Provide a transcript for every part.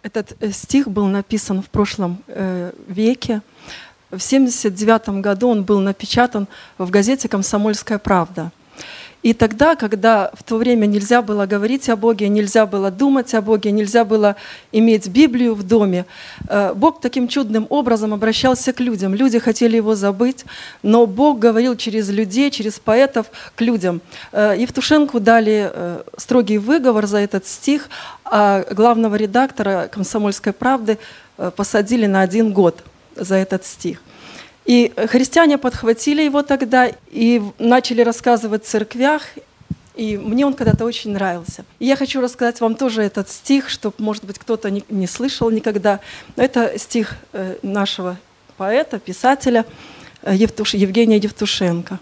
Этот стих был написан в прошлом веке. В 1979 году он был напечатан в газете «Комсомольская правда». И тогда, когда в то время нельзя было говорить о Боге, нельзя было думать о Боге, нельзя было иметь Библию в доме, Бог таким чудным образом обращался к людям. Люди хотели Его забыть, но Бог говорил через людей, через поэтов к людям. Евтушенку дали строгий выговор за этот стих, а главного редактора «Комсомольской правды» посадили на 1 год за этот стих. И христиане подхватили его тогда и начали рассказывать в церквях, и мне он когда-то очень нравился. И я хочу рассказать вам тоже этот стих, чтобы, может быть, кто-то не слышал никогда. Это стих нашего поэта, писателя Евгения Евтушенко.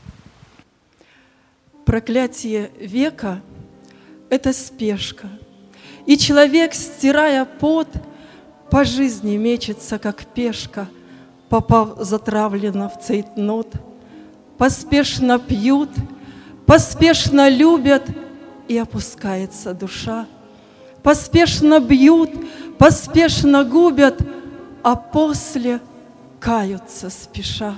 «Проклятие века — это спешка, и человек, стирая пот, по жизни мечется, как пешка, попав затравленно в цейтнот. Поспешно пьют, поспешно любят, и опускается душа. Поспешно бьют, поспешно губят, а после каются спеша.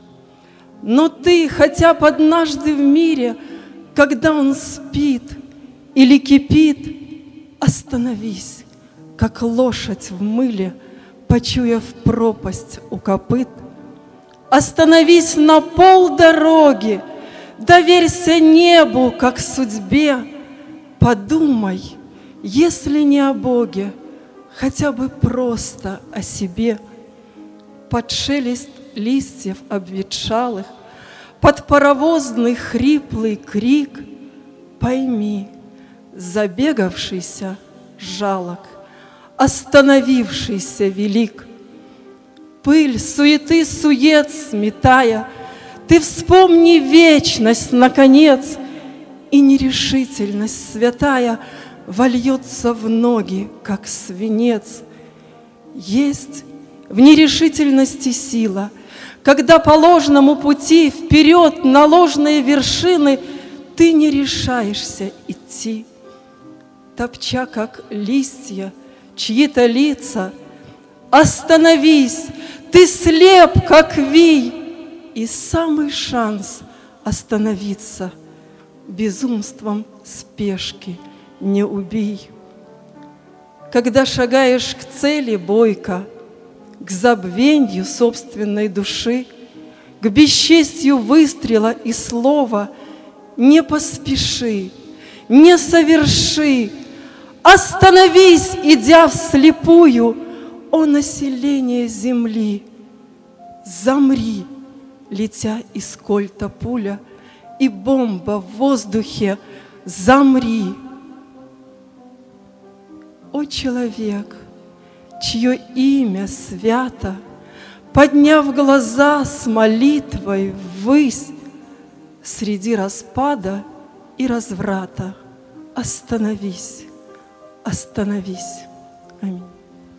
Но ты хотя бы однажды в мире, когда он спит или кипит, остановись, как лошадь в мыле, почуяв пропасть у копыт. Остановись на полдороги, доверься небу, как судьбе. Подумай, если не о Боге, хотя бы просто о себе. Под шелест листьев обветшалых, под паровозный хриплый крик пойми, забегавшийся жалок, остановившийся велик. Пыль суеты сует сметая, ты вспомни вечность, наконец, и нерешительность святая вольется в ноги, как свинец. Есть в нерешительности сила, когда по ложному пути вперед на ложные вершины ты не решаешься идти, топча, как листья, чьи-то лица. Остановись, ты слеп, как вий, и самый шанс остановиться безумством спешки не убей. Когда шагаешь к цели бойко, к забвенью собственной души, к бесчестью выстрела и слова, не поспеши, не соверши. Остановись, идя вслепую, о население земли. Замри, летя из кольта пуля, и бомба в воздухе, замри. О человек, чье имя свято, подняв глаза с молитвой ввысь, среди распада и разврата, остановись. Остановись. Аминь.